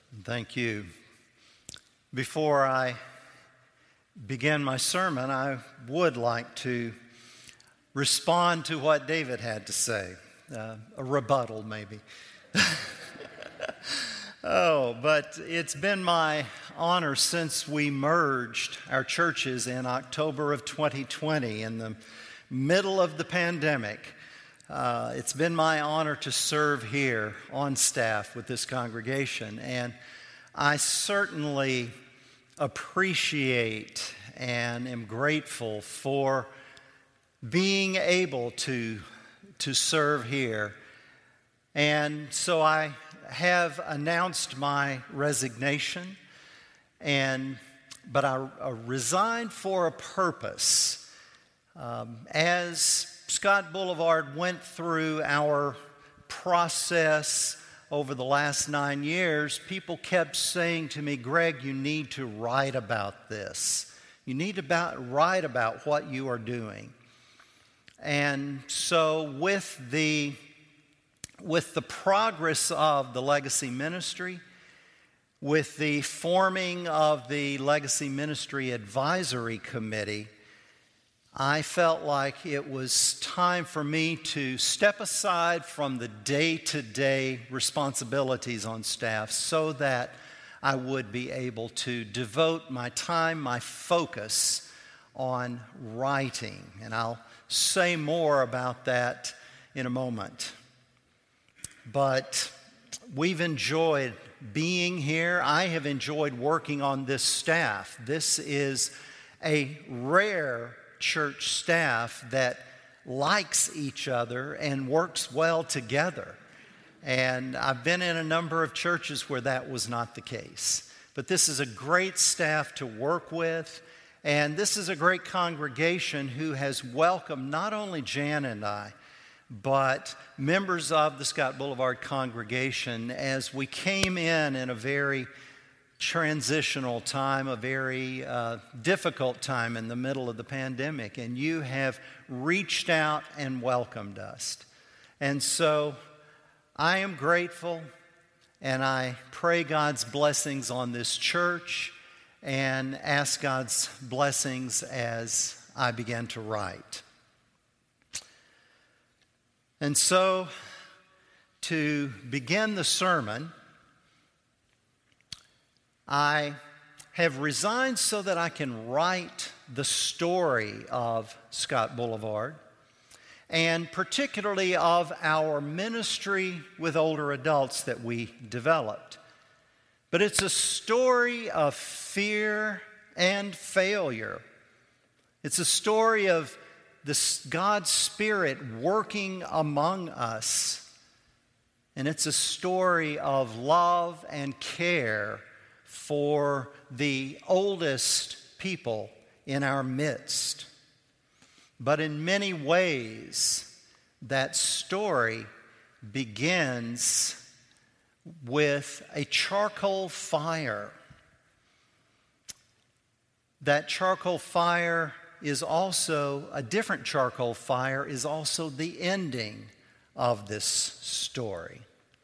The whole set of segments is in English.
Thank you. Before I begin my sermon, I would like to respond to what David had to say. A rebuttal, maybe. But it's been my honor since we merged our churches in October of 2020 in the middle of the pandemic. It's been my honor to serve here on staff with this congregation, and I certainly appreciate and am grateful for being able to serve here. And so I have announced my resignation, but I resigned for a purpose. As Scott Boulevard went through our process over the last 9 years, people kept saying to me, "Greg, you need to write about this. You need to write about what you are doing." And so with the progress of the Legacy Ministry, with the forming of the Legacy Ministry Advisory Committee, I felt like it was time for me to step aside from the day-to-day responsibilities on staff so that I would be able to devote my time, my focus on writing. And I'll say more about that in a moment. But we've enjoyed being here. I have enjoyed working on this staff. This is a rare church staff that likes each other and works well together. And I've been in a number of churches where that was not the case. But this is a great staff to work with, and this is a great congregation who has welcomed not only Jan and I, but members of the Scott Boulevard congregation as we came in a very transitional time, a very difficult time in the middle of the pandemic, and you have reached out and welcomed us. And so I am grateful, and I pray God's blessings on this church and ask God's blessings as I begin to write. And so to begin the sermon, I have resigned so that I can write the story of Scott Boulevard, and particularly of our ministry with older adults that we developed. But it's a story of fear and failure. It's a story of God's Spirit working among us, and it's a story of love and care for the oldest people in our midst. But in many ways, that story begins with a charcoal fire. That charcoal fire is also, a different charcoal fire is also the ending of this story.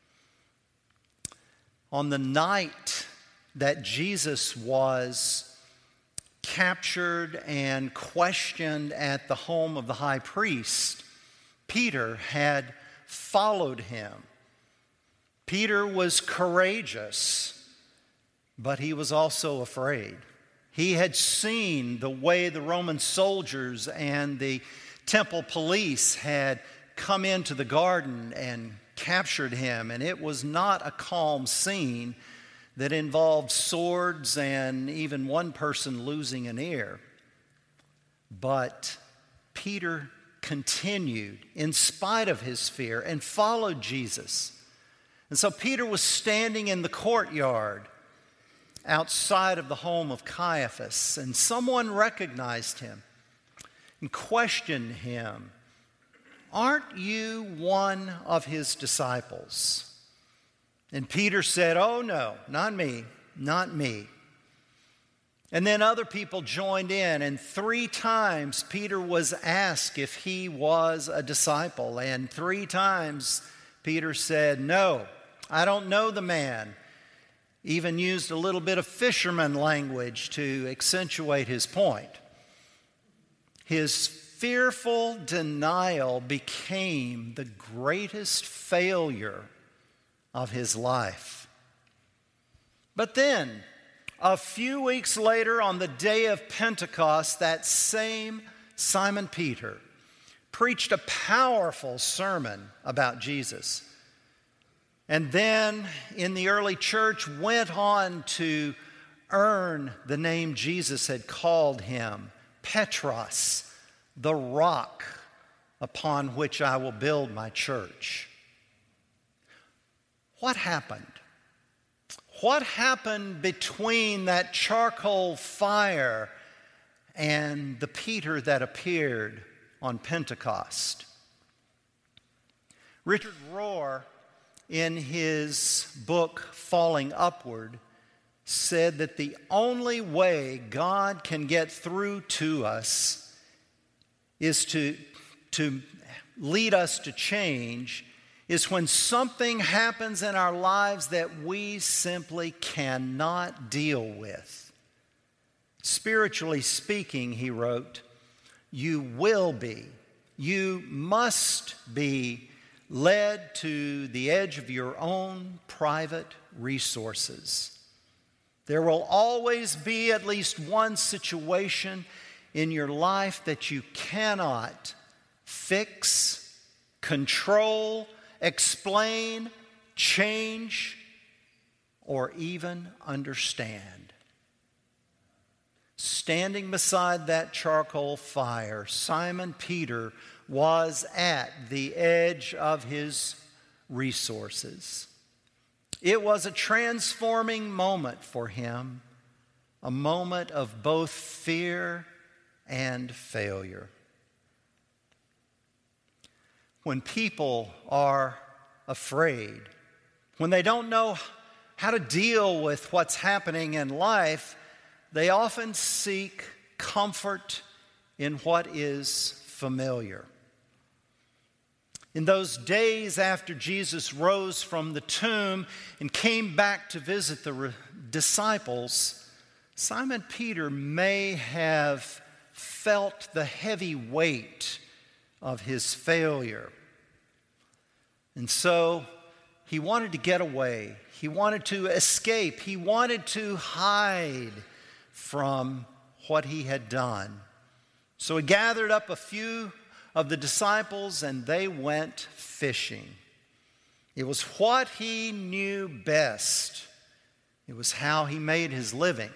On the night that Jesus was captured and questioned at the home of the high priest, Peter had followed him. Peter was courageous, but he was also afraid. He had seen the way the Roman soldiers and the temple police had come into the garden and captured him, and it was not a calm scene that involved swords and even one person losing an ear. But Peter continued in spite of his fear and followed Jesus. And so Peter was standing in the courtyard outside of the home of Caiaphas, and someone recognized him and questioned him, "Aren't you one of his disciples?" And Peter said, "Oh no, not me, not me." And then other people joined in, and 3 times Peter was asked if he was a disciple, and 3 times Peter said, "No, I don't know the man." even used a little bit of fisherman language to accentuate his point. His fearful denial became the greatest failure of his life. But then, a few weeks later, on the day of Pentecost, that same Simon Peter preached a powerful sermon about Jesus. And then, in the early church, went on to earn the name Jesus had called him, Petros, the rock upon which I will build my church. What happened? What happened between that charcoal fire and the Peter that appeared on Pentecost? Richard Rohr, in his book Falling Upward, said that the only way God can get through to us is to lead us to change is when something happens in our lives that we simply cannot deal with. Spiritually speaking, he wrote, you must be led to the edge of your own private resources. There will always be at least one situation in your life that you cannot fix, control, explain, change, or even understand. Standing beside that charcoal fire, Simon Peter was at the edge of his resources. It was a transforming moment for him, a moment of both fear and failure. When people are afraid, when they don't know how to deal with what's happening in life, they often seek comfort in what is familiar. In those days after Jesus rose from the tomb and came back to visit the disciples, Simon Peter may have felt the heavy weight of his failure. And so he wanted to get away. He wanted to escape. He wanted to hide from what he had done. So he gathered up a few of the disciples and they went fishing. It was what he knew best. It was how he made his living.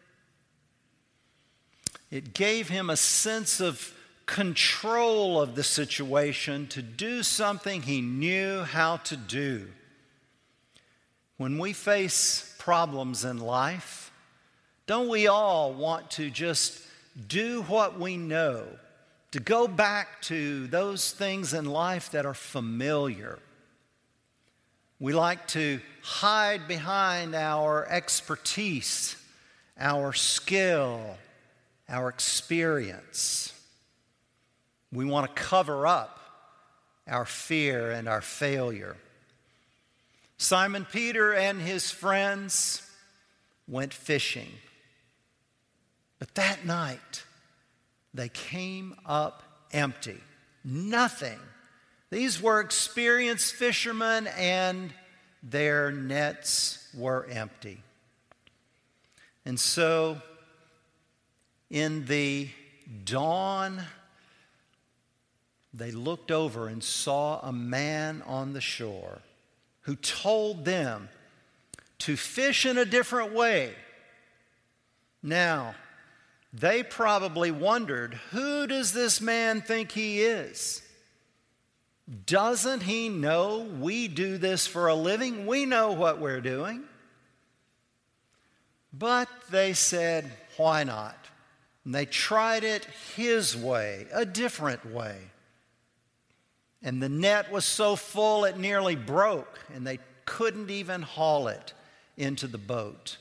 It gave him a sense of control of the situation to do something he knew how to do. When we face problems in life, don't we all want to just do what we know, to go back to those things in life that are familiar? We like to hide behind our expertise, our skill, our experience. We want to cover up our fear and our failure. Simon Peter and his friends went fishing. But that night, they came up empty. Nothing. These were experienced fishermen, and their nets were empty. And so, in the dawn, they looked over and saw a man on the shore who told them to fish in a different way. Now, they probably wondered, who does this man think he is? Doesn't he know we do this for a living? We know what we're doing. But they said, why not? And they tried it his way, a different way. And the net was so full it nearly broke, and they couldn't even haul it into the boat.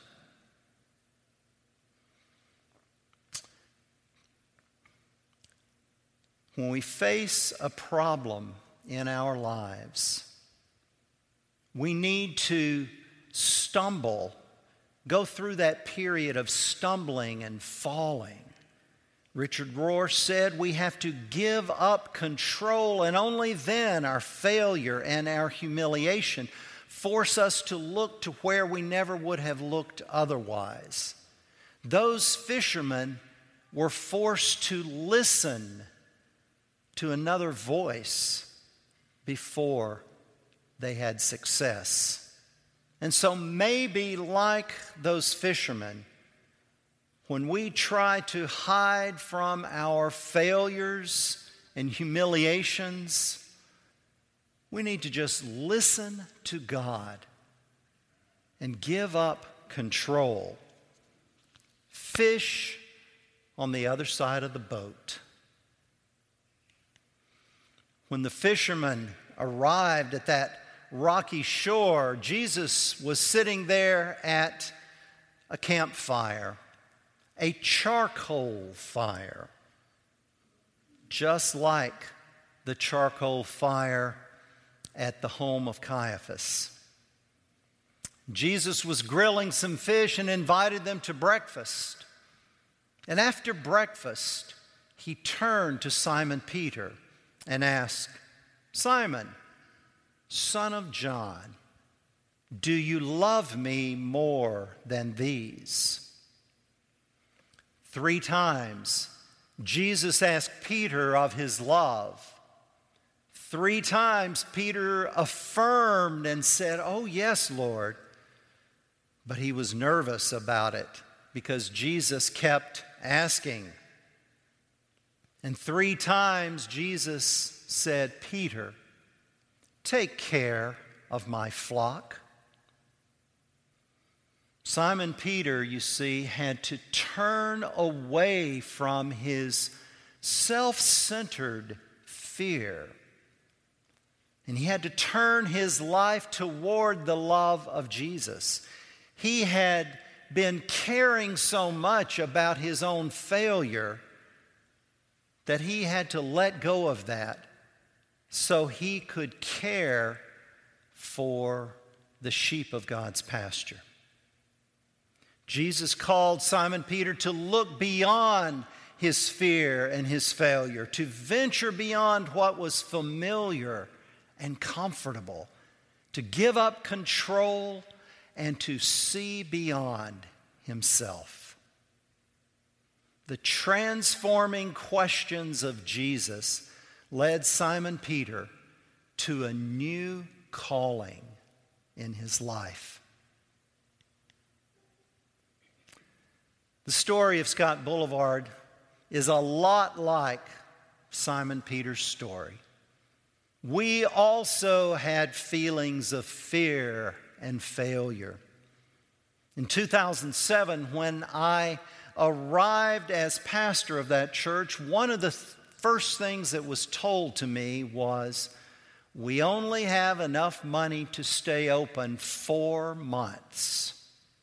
When we face a problem in our lives, we need to stumble go through that period of stumbling and falling. Richard Rohr said we have to give up control, and only then our failure and our humiliation force us to look to where we never would have looked otherwise. Those fishermen were forced to listen to another voice before they had success. And so maybe like those fishermen, when we try to hide from our failures and humiliations, we need to just listen to God and give up control. Fish on the other side of the boat. When the fishermen arrived at that rocky shore, Jesus was sitting there at a campfire, a charcoal fire, just like the charcoal fire at the home of Caiaphas. Jesus was grilling some fish and invited them to breakfast. And after breakfast, he turned to Simon Peter and asked, "Simon, son of John, do you love me more than these?" 3 times, Jesus asked Peter of his love. 3 times, Peter affirmed and said, "Oh, yes, Lord." But he was nervous about it because Jesus kept asking. And 3 times, Jesus said, "Peter, take care of my flock." Simon Peter, you see, had to turn away from his self-centered fear. And he had to turn his life toward the love of Jesus. He had been caring so much about his own failure that he had to let go of that so he could care for the sheep of God's pasture. Jesus called Simon Peter to look beyond his fear and his failure, to venture beyond what was familiar and comfortable, to give up control and to see beyond himself. The transforming questions of Jesus led Simon Peter to a new calling in his life. The story of Scott Boulevard is a lot like Simon Peter's story. We also had feelings of fear and failure. In 2007, when I arrived as pastor of that church, one of the first things that was told to me was, "We only have enough money to stay open 4 months."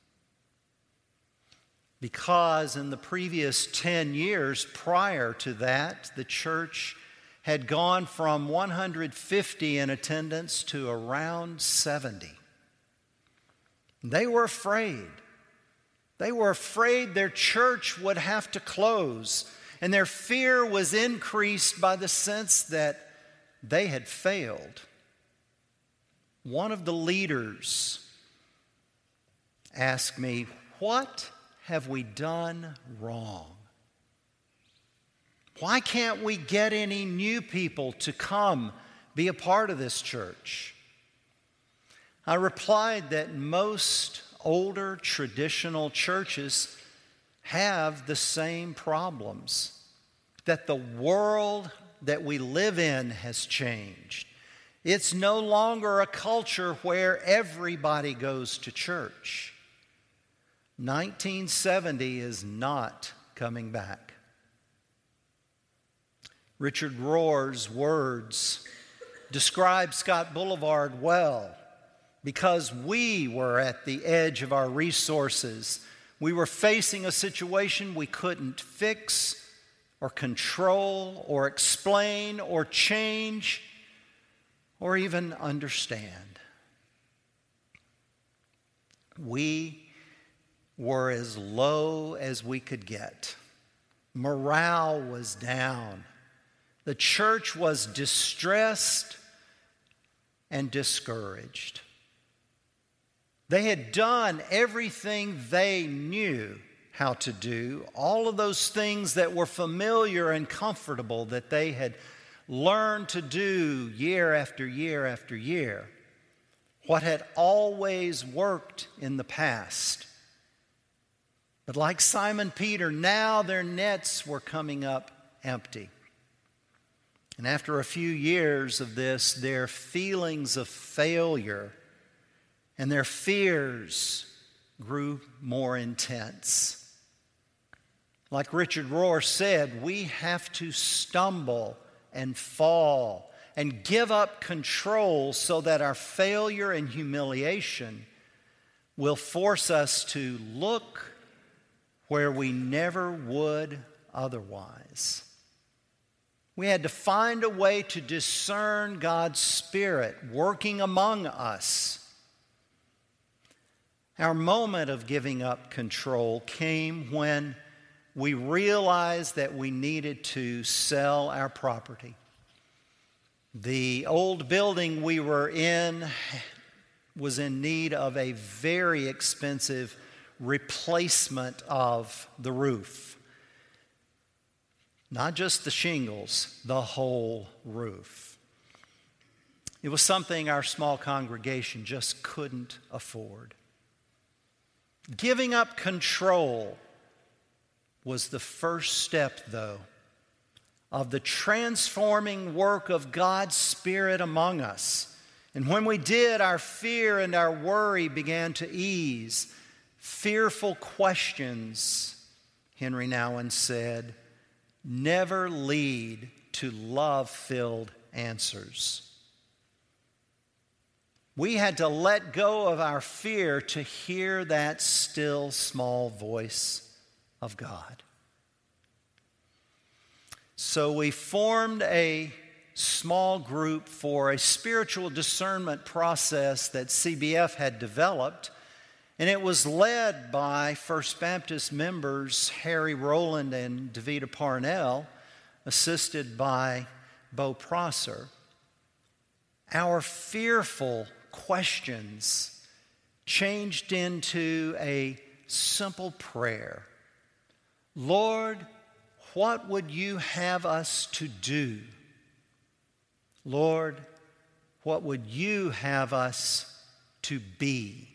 Because in the previous 10 years prior to that, the church had gone from 150 in attendance to around 70. They were afraid. They were afraid their church would have to close, and their fear was increased by the sense that they had failed. One of the leaders asked me, "What have we done wrong? Why can't we get any new people to come be a part of this church?" I replied that most older traditional churches have the same problems, that the world that we live in has changed. It's no longer a culture where everybody goes to church. 1970 is not coming back. Richard Rohr's words describe Scott Boulevard well. Because we were at the edge of our resources, we were facing a situation we couldn't fix or control or explain or change or even understand. We were as low as we could get. Morale was down. The church was distressed and discouraged. They had done everything they knew how to do, all of those things that were familiar and comfortable that they had learned to do year after year after year, what had always worked in the past. But like Simon Peter, now their nets were coming up empty. And after a few years of this, their feelings of failure and their fears grew more intense. Like Richard Rohr said, we have to stumble and fall and give up control so that our failure and humiliation will force us to look where we never would otherwise. We had to find a way to discern God's Spirit working among us. Our moment of giving up control came when we realized that we needed to sell our property. The old building we were in was in need of a very expensive replacement of the roof. Not just the shingles, the whole roof. It was something our small congregation just couldn't afford. Giving up control was the first step, though, of the transforming work of God's Spirit among us. And when we did, our fear and our worry began to ease. Fearful questions, Henry Nouwen said, never lead to love-filled answers. We had to let go of our fear to hear that still small voice of God. So we formed a small group for a spiritual discernment process that CBF had developed, and it was led by First Baptist members Harry Rowland and Davida Parnell, assisted by Bo Prosser. Our fearful questions changed into a simple prayer. Lord, what would you have us to do? Lord, what would you have us to be?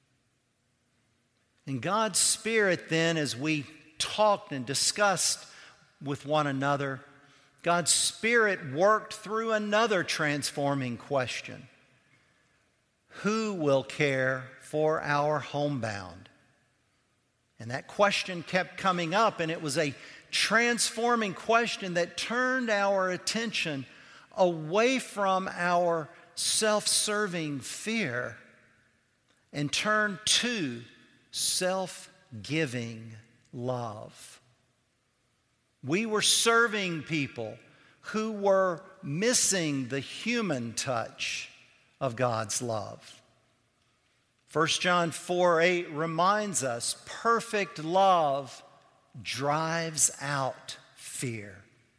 And God's Spirit then, as we talked and discussed with one another, God's Spirit worked through another transforming question. Who will care for our homebound? And that question kept coming up, and it was a transforming question that turned our attention away from our self-serving fear and turned to self-giving love. We were serving people who were missing the human touch of God's love. 1 John 4:8 reminds us, perfect love drives out fear.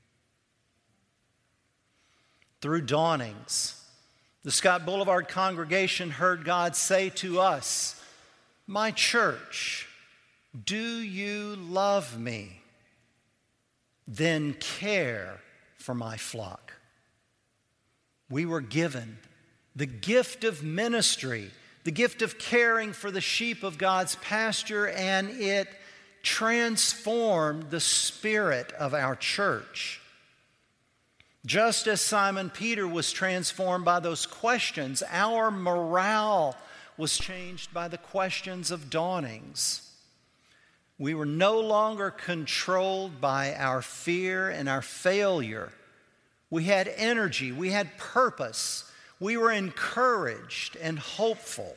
Through dawnings, the Scott Boulevard congregation heard God say to us, my church, do you love me? Then care for my flock. We were given the gift of ministry, the gift of caring for the sheep of God's pasture, and it transformed the spirit of our church. Just as Simon Peter was transformed by those questions, our morale was changed by the questions of dawnings. We were no longer controlled by our fear and our failure. We had energy, we had purpose, we were encouraged and hopeful.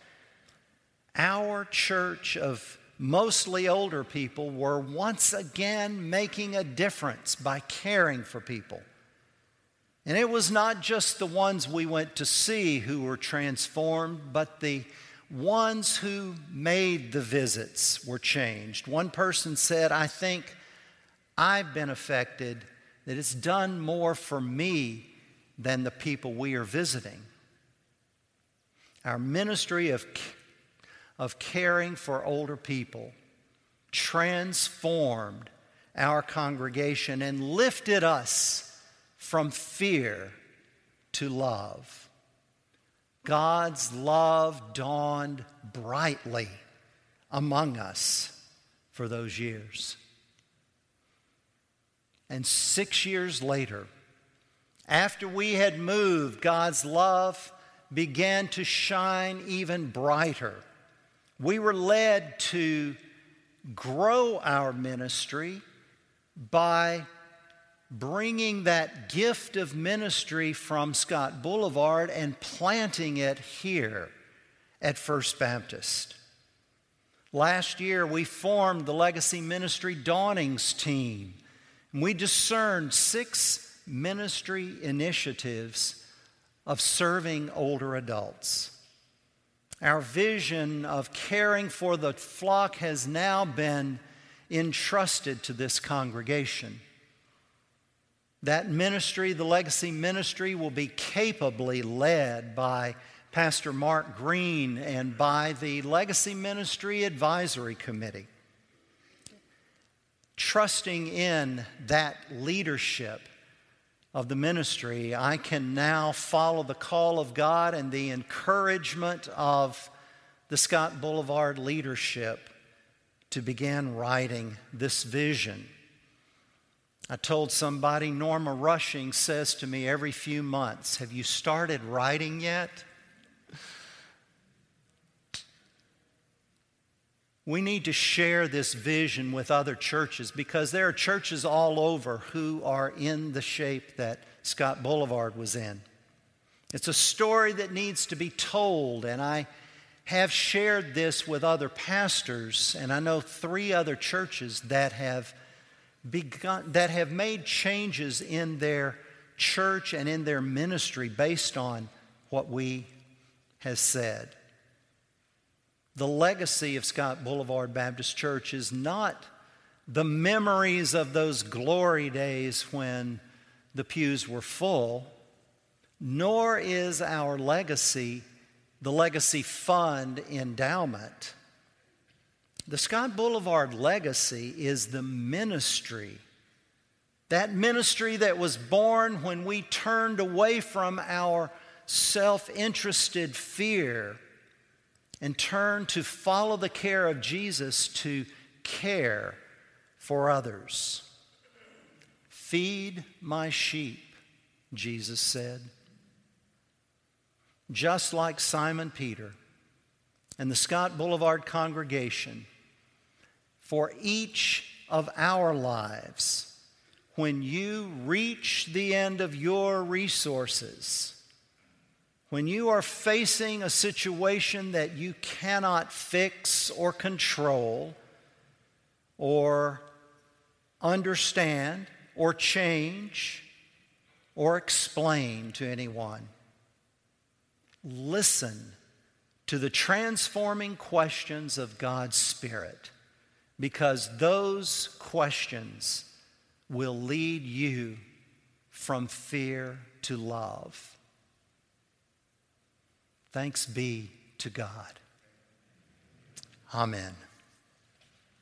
Our church of mostly older people were once again making a difference by caring for people. And it was not just the ones we went to see who were transformed, but the ones who made the visits were changed. One person said, I think I've been affected, that it's done more for me than the people we are visiting. Our ministry of caring for older people transformed our congregation and lifted us from fear to love. God's love dawned brightly among us for those years. And 6 years later, after we had moved, God's love began to shine even brighter. We were led to grow our ministry by bringing that gift of ministry from Scott Boulevard and planting it here at First Baptist. Last year, we formed the Legacy Ministry Dawnings team. We discerned 6 ministry initiatives of serving older adults. Our vision of caring for the flock has now been entrusted to this congregation. That ministry, the Legacy Ministry, will be capably led by Pastor Mark Green and by the Legacy Ministry Advisory Committee. Trusting in that leadership of the ministry, I can now follow the call of God and the encouragement of the Scott Boulevard leadership to begin writing this vision. I told somebody, Norma Rushing says to me every few months, have you started writing yet? We need to share this vision with other churches because there are churches all over who are in the shape that Scott Boulevard was in. It's a story that needs to be told, and I have shared this with other pastors, and I know 3 other churches that have made changes in their church and in their ministry based on what we have said. The legacy of Scott Boulevard Baptist Church is not the memories of those glory days when the pews were full, nor is our legacy the Legacy Fund endowment. The Scott Boulevard legacy is the ministry. That ministry that was born when we turned away from our self-interested fear and turned to follow the care of Jesus to care for others. Feed my sheep, Jesus said. Just like Simon Peter and the Scott Boulevard congregation, for each of our lives, when you reach the end of your resources, when you are facing a situation that you cannot fix or control or understand or change or explain to anyone, listen to the transforming questions of God's Spirit, because those questions will lead you from fear to love. Thanks be to God. Amen.